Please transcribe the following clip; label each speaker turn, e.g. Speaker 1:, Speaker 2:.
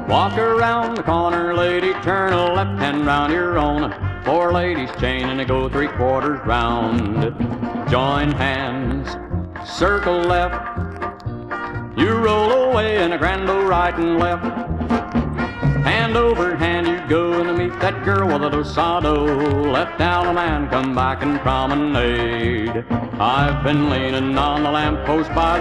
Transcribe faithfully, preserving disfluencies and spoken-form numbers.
Speaker 1: Walk around the corner, lady, turn a left hand round your own. Four ladies chain and they go three quarters round. Join hands, circle left. You roll away in a grand old right and left. Hand over hand you go and meet that girl with a dosado. Left down a man, come back and promenade. I've been leaning on the lamppost by